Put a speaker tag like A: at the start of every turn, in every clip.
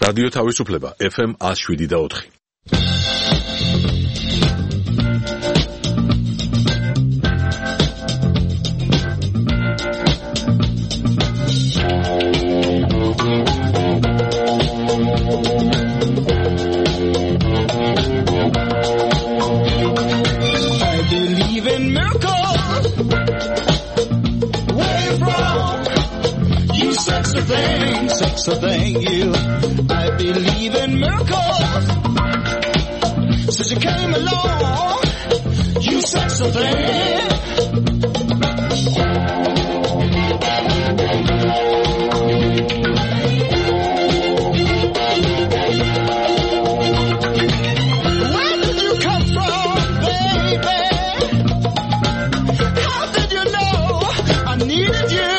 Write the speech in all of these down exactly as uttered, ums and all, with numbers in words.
A: რადიო თავისუფლება ეფ ემ one oh seven და four.
B: Thing, sexy thing, you. I believe in miracles. Since you came along, you sexy thing. Where did you come from, baby? How did you know I needed you?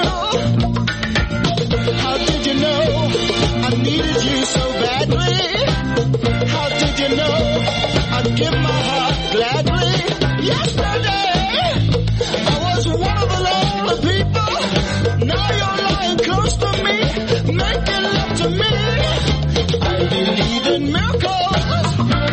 B: I needed you so badly. How did you know I'd give my heart gladly? Yesterday, I was one of the lonely people. Now you're lying close to me, making love to me. I believe in miracles.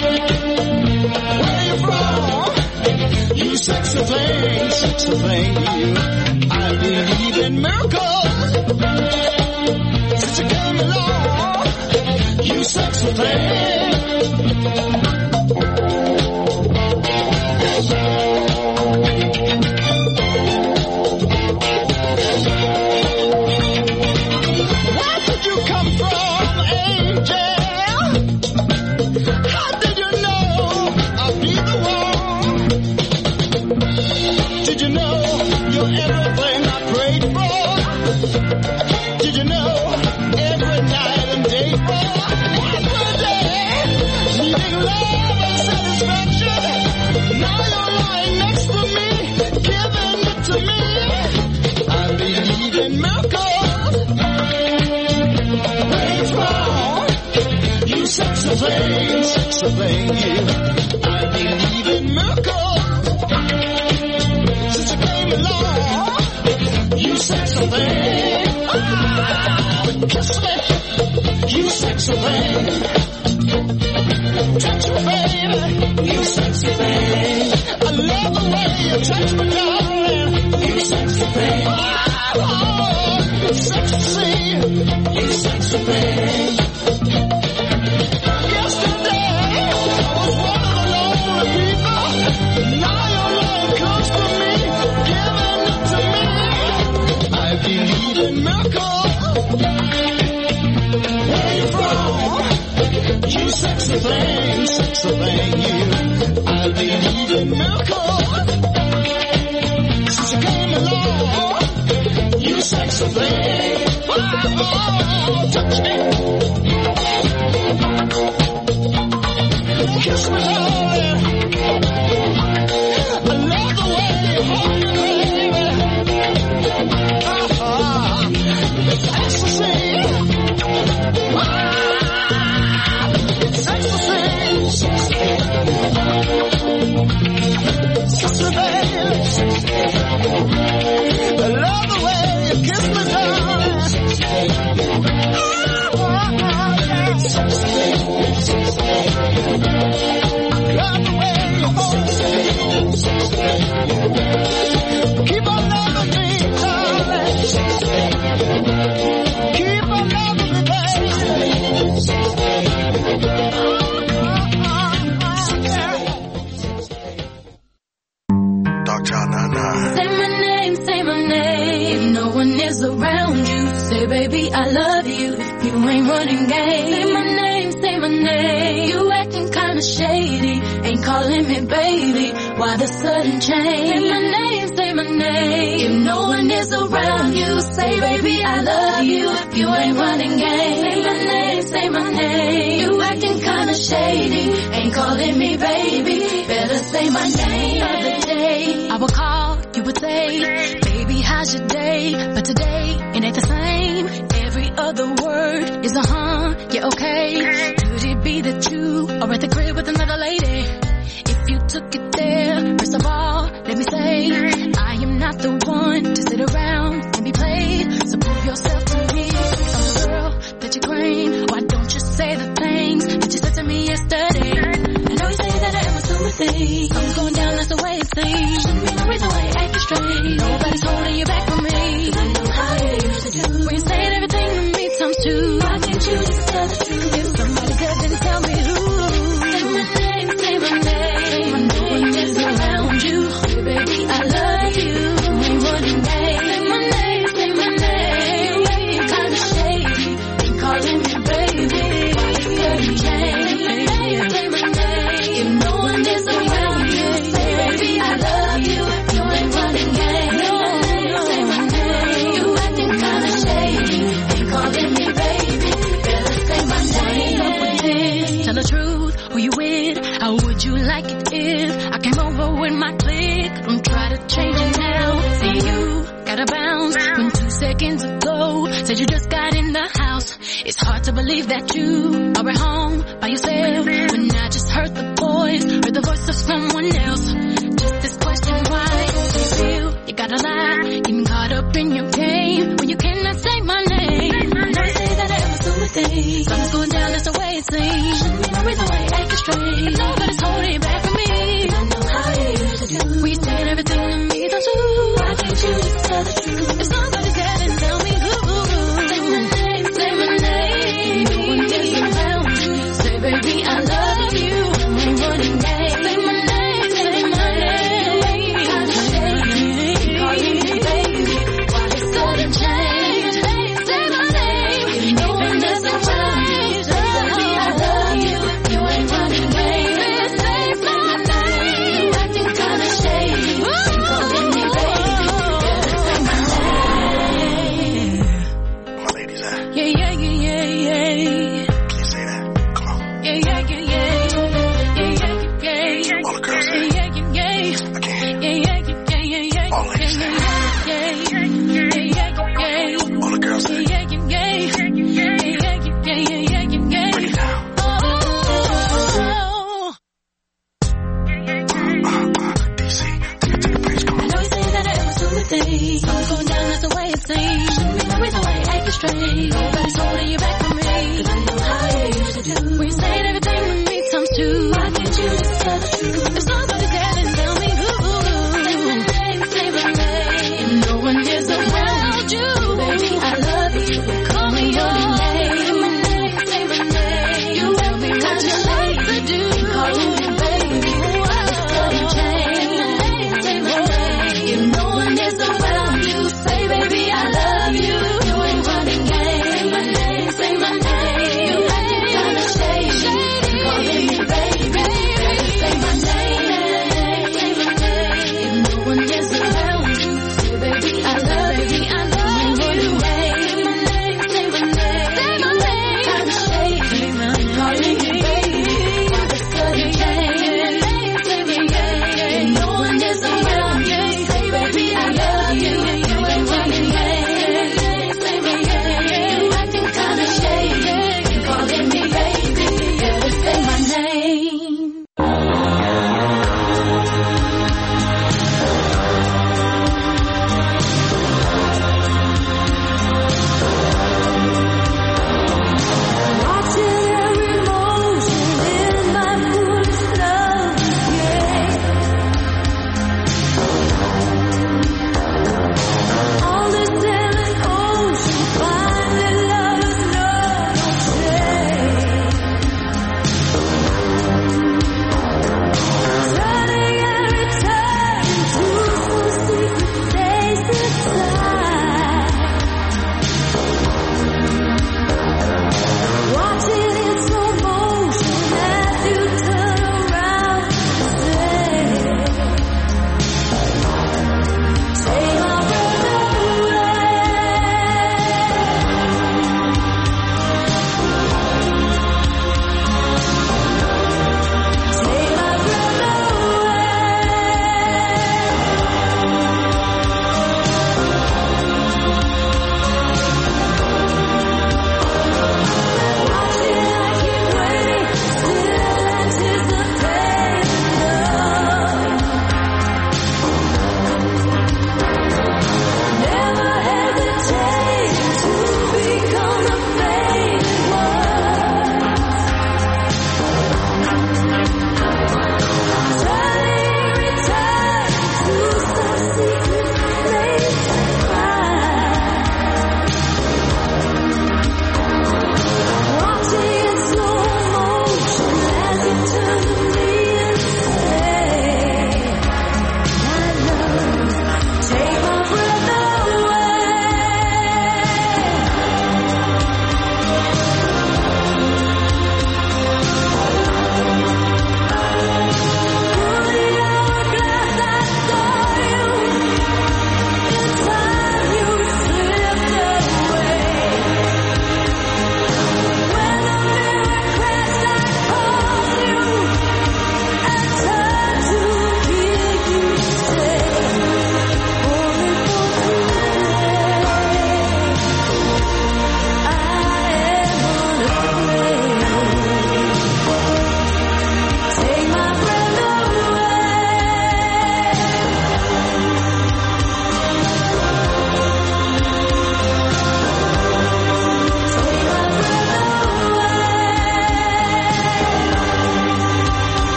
B: Where you from? You sexy thing, sexy thing, you. I believe in miracles. Since you came along, you sexy thing. Where did you come from, angel? How did you know I'd be the one? Did you know you're everything I prayed for? Did you know every night and day for every day, needing love and satisfaction? Now you're lying next to me, giving it to me. I believe in miracles. Where from? You sexy thing, sexy thing, you. I believe in miracles. Since you came along, you sexy thing. Kiss me, you sexy thing. Touch me, baby, you sexy thing. I love the way you touch me, darling. You sexy thing. Oh, sexy, you sexy thing. Yesterday, I was one of the lonely people. Now you're lying close to me, giving it to me. I believe in miracles. Where you from? You sexy thing, sexy thing, you. I believe in miracles. Since you came along, you sexy thing. Oh, touch me. Kiss me, darling. I love the way you hold me, baby. Uh-huh. It's ecstasy. I love the way you kiss me, darling. Love the way you hold me. Keep on loving me, darling. Keep on loving me, baby.
C: Say my name, say my name. If no one is around you, say baby I love you. If you ain't running game, say my name, say my name. You acting kinda shady, ain't calling me baby. Why the sudden change? Say my name, say my name. If no one is around you, say baby I love you. If you ain't running game, say my name, say my name. You acting kinda shady, ain't calling me baby. Better say my name. The other day I would call, you would say, baby how's your day? But today it ain't the same. Every other word is a huh, yeah okay. Could it be that you are at the crib with another lady? If you took it there, first of all, let me say, I am not the one to sit around and be played. So prove yourself to me. I'm the girl that you claim. Why don't you say thing. I'm going down, that's the way it seems. Shouldn't be no reason why you're acting strange. Nobody's holding you back from me. Cause I know how you used to do. When you said everything to me times two. Why can't you just tell the truth? If somebody said, then tell me who. Say my name, say my name. I know when it's around you. Hey, baby, I love you. You ain't running away. Say my name, say my name. You acting kinda shady. Ain't calling me baby. Why you sudden change? Say my name, say my name. If no one is around you, say baby, I love you. You ain't running away. Say my name. You acting kinda shady. Ain't calling me baby. Better say my name. Tell the truth, who you with? How would you like it if I came over with my clique? Don't try to change it now. See you gotta bounce when two seconds ago said you just got in the house. It's hard to believe that you are at home by yourself when I just heard the voice, heard the voice of someone else. Just this question, why do you feel you gotta lie? Getting caught up in your game when you cannot say my name. I know you say that I am assuming things. Something's going down, that's the way it seems. Shouldn't be no reason why you're acting strange. If nobody's holding you back from me, I know how you used to do. We said everything to me, don't you? Why can't you just tell the truth? If somebody's there, then tell me who. Say my name, say my name. No one is around you. Say baby, I love you. You ain't running away. Say my name, say my name. Kinda shady. Calling me baby. Why you sudden change? Say my name. No one is around you. Say baby, I love you. You ain't running away. Say my name. You acting kinda shady. Calling me baby. Better say my name.
D: My ladies at?
C: Yeah, yeah, yeah, yeah, yeah.
D: Can you say that? Come on.
C: Yeah, yeah, yeah, yeah. Yeah, yeah, yeah, yeah.
D: All the girls say
C: Yeah, yeah, yeah, yeah.
D: I can't.
C: Yeah, yeah, yeah, yeah, yeah.
D: All ladies say
C: Yeah, yeah, yeah, yeah.
D: All the girls say
C: Yeah, yeah, yeah. Yeah, yeah, yeah, yeah, yeah, yeah.
D: Break it down.
C: Oh.
D: Uh, uh, D C, take it to the bridge. Come
C: I
D: on.
C: know you say that I am assuming things. Something's going down, that's the way it seems. Shouldn't be no reason why you're acting strange. Nobody's holding you back from me. Cause I know how you used to do. When you said everything to me times two. Why can't you just tell the truth? If somebody's there, then tell me who. Say my name, say my name. No one is around you. Baby, I love you. Call me your name. Say my name, say my name. You tell me what you like to do. Calling me baby. It's gonna change. Say my name. If no one is around you, say baby, I love you. You ain't running game. Say my name, say my name. You acting kinda shady. Calling me baby. Say my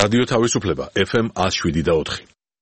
A: რადიო თავისუფლება ეფ ემ one oh seven point four.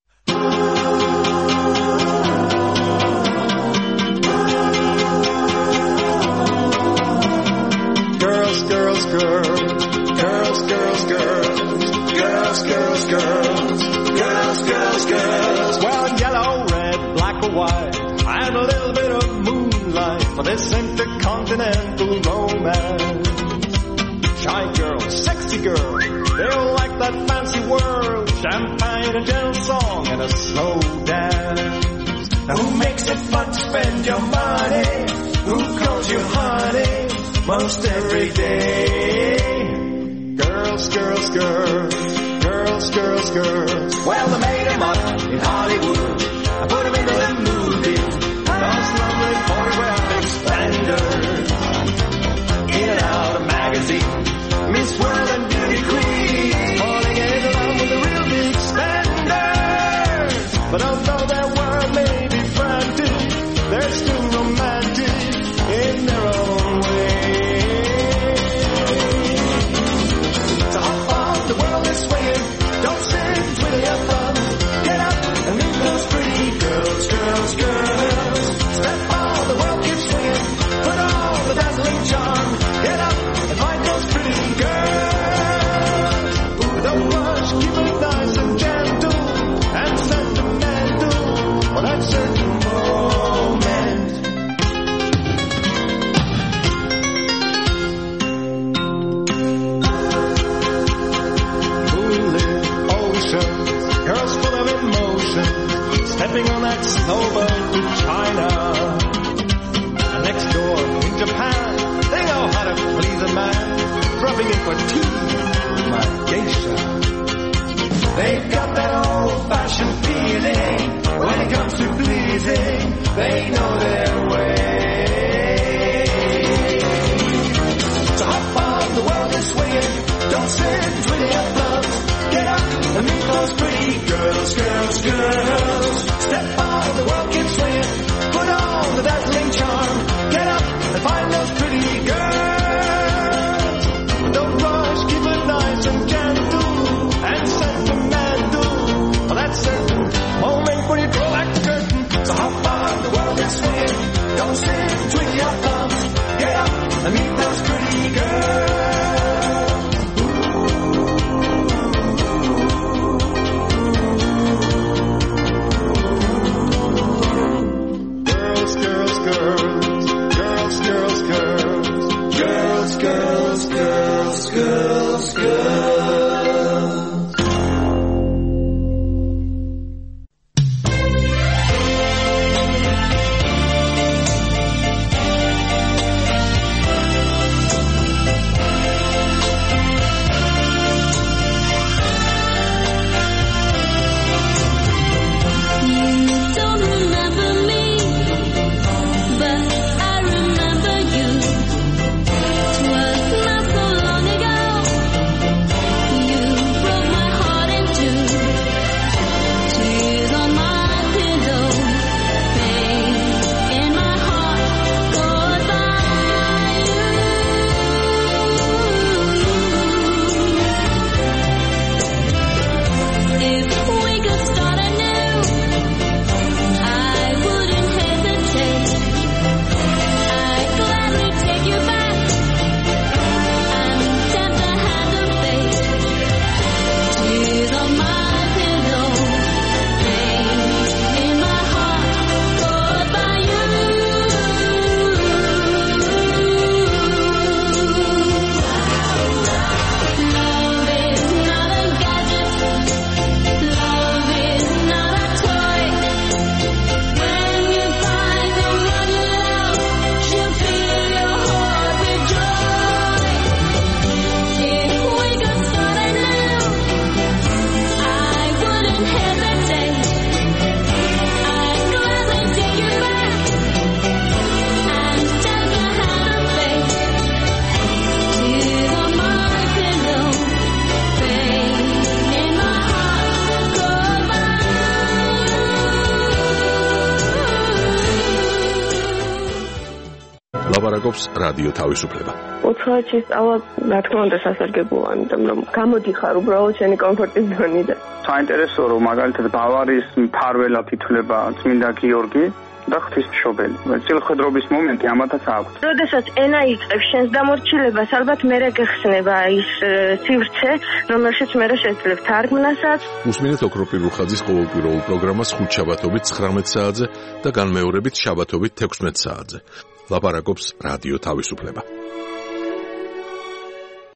E: Girls, girls, girls, girls, girls, girls, girls, girls, girls, girls, girls, girls. Well, yellow, red, black or white, and a little bit of moonlight for this intercontinental romance. Shy girls, sexy girls, they all like that fancy world, champagne, a gentle song, and a slow dance. Now who makes it fun to spend your money? Who calls you honey most every day? Girls, girls, girls, girls, girls, girls. Well, they made them up in Hollywood. I put them into the movies, those lovely photographic splendors. In and out of magazines, Miss World and Beauty Queen, falling in love with the real big spenders. But although their world may be frantic, they're still romantic in their own way. So hop on, the world is swinging, don't sit, twiddle your thumbs. Get up and meet those pretty girls, girls, girls. Step on, the world keeps swinging, put on the dazzling charm. Get up and find those pretty girls. Ooh, don't rush, keep it nice and gentle and sentimental for that certain moment. Who live oceans, girls full of emotion, stepping on that snowboat to China. And next door in Japan, they know how to please a man, rubbing in for tea, my geisha. They've got that old-fashioned feeling, when it comes to pleasing, they know their way. So hop on, the world is swinging, don't sit, twiddle your thumbs. Get up and meet those pretty girls, girls, girls. Step on, the world keeps swinging, put on the dazzling charm. Get up and find those pretty girls. Don't rush, keep it nice and gentle and sentimental for that certain moment when you draw back the curtain. So hop on, the world is swinging, don't sit, twiddle your thumbs. Get up and meet those pretty girls. Girls, girls, girls, girls, girls, girls, girls, girls, girls, girls.
C: Don't remember me, but I remember you. 'Twas not so long ago
A: ლაპარაკობს რადიო თავისუფლება.
F: უცხოეთში სწავლა, რა თქმა უნდა, სასარგებლოა, იმიტომ რომ გამოდიხარ უბრალოდ შენი კომფორტის ზონიდან.
G: საინტერესოა, რომ მაგალითად ბავარიის მფარველად ითვლება წმინდა გიორგი და ღვთისმშობელი. წილხვედრობის მომენტი ამათაც აქვს.
F: როდესაც ენა იწყებს შენს დამორჩილებას, ალბათ მერე გეხსნება ის სივრცე, რომელშიც მერე შეძლებ თარგმნასაც.
A: უსმინეთ ოქროპირ რუხაძის ყოველკვირეულ პროგრამას ხუთშაბათობით ცხრამეტ საათზე და განმეორებით შაბათობით თექვსმეტ საათზე. ლაპარაკობს რადიო თავისუფლება.